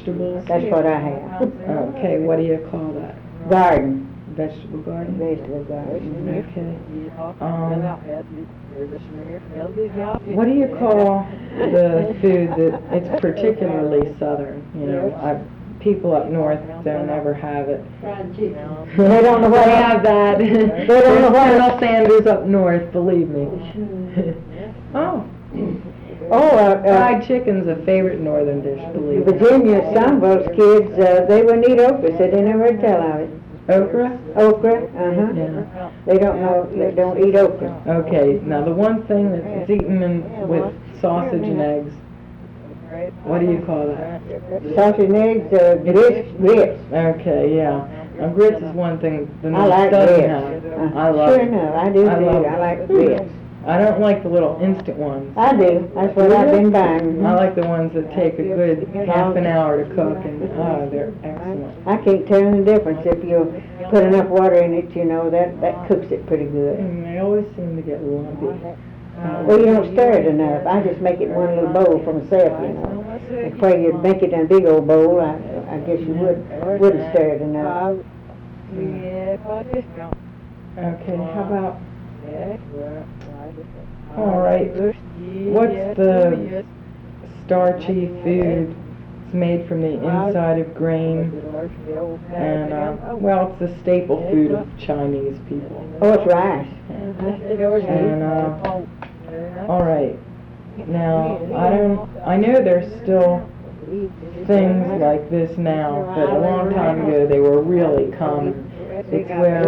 vegetables? That's what I have. Okay, what do you call that? Garden. Vegetable garden? Vegetable garden. Okay. What do you call the food that it's particularly southern? You know, people up north don't ever have it. Fried chicken. They don't know what They have that. They don't know what Colonel Sanders up north, believe me. Oh. Fried chicken's a favorite northern dish, believe me. Virginia, some of those kids, they wouldn't eat okra, so they never heard tell of it. Okra? Okra, Yeah. They don't know, they don't eat okra. Okay, now the one thing that's eaten with sausage and eggs, what do you call that? Sausage and eggs, grits. Okay, yeah. Now grits is one thing the I North like doesn't grits. have. I love Sure it. enough, I do too. love I like grits. I don't like the little instant ones. I do. That's what I've been buying. I like the ones that take a good half an hour to cook, and they're excellent. I can't tell the difference. If you put enough water in it, you know, that cooks it pretty good. And they always seem to get lumpy. Well, you don't stir it enough. I just make it in one little bowl for myself, you know. If you'd make it in a big old bowl, I guess you wouldn't stir it enough. Okay, how about, all right, what's the starchy food? It's made from the inside of grain, and, well, it's the staple food of Chinese people. Oh, it's rice. And, all right, now, I know there's still things like this now, but a long time ago they were really common. It's where,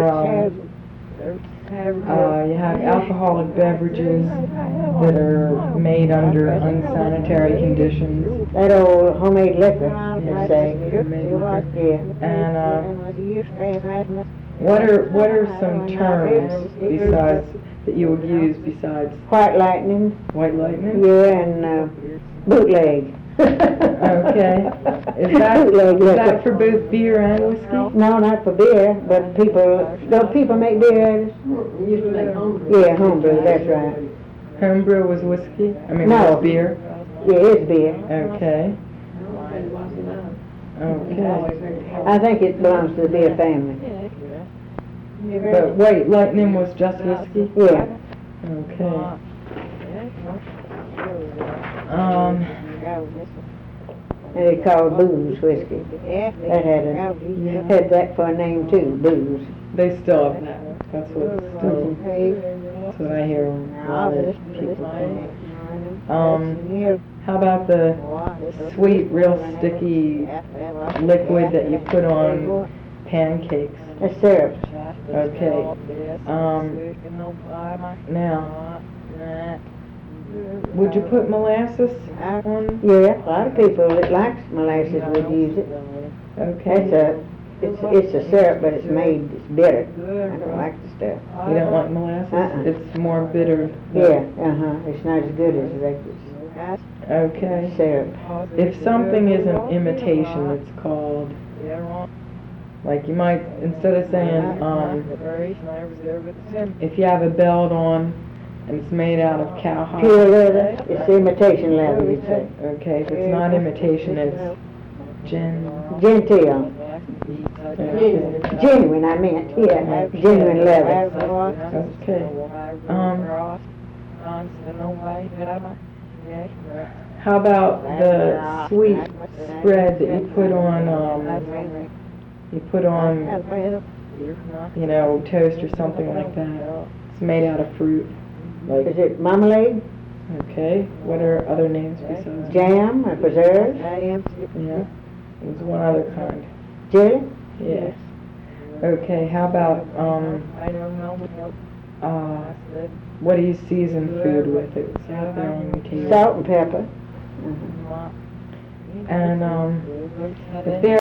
you have alcoholic beverages that are made under unsanitary conditions. That old homemade liquor, let's say. Yeah. And what are some terms besides that you would use besides White lightning. white lightning? Yeah, and bootleg. Okay. Is that for both beer and whiskey? No, not for beer, but people make beer. Used to make homebrew. Yeah, homebrew, that's right. Homebrew was whiskey? I mean, No. was beer? Yeah, it's beer. Okay. Okay. I think it belongs to the beer family. But white lightning was just whiskey? Yeah. Okay. And it's called booze whiskey. That had that for a name too, booze. They still have that. That's what I hear a lot of people say. How about the sweet, real sticky liquid that you put on pancakes? That's syrup. Okay. Now, would you put molasses on? Yeah, a lot of people that likes molasses would use it. Okay. It's a syrup, but it's bitter. I don't like the stuff. You don't like molasses? It's more bitter. Yeah, it's not as good as regular Okay. syrup. If something is an imitation, it's called, like you might, instead of saying, if you have a belt on and it's made out of cowhide. Pure leather, it's imitation leather, you'd say. Okay, if it's not imitation, it's Genteel. Okay. Genuine, I meant, yeah, genuine leather. Okay. How about the sweet spread that you put on, you know, toast or something like that? It's made out of fruit. Like, Is it marmalade, okay. What are other names besides? jam, or preserves, Yeah. There's one other kind. jelly? Yes. Okay. How about what do you season food with? It's out there on the table. Salt and pepper. And if there